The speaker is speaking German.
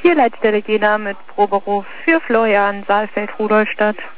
Hier Leitstelle Jena mit Proberuf für Florian, Saalfeld, Rudolstadt.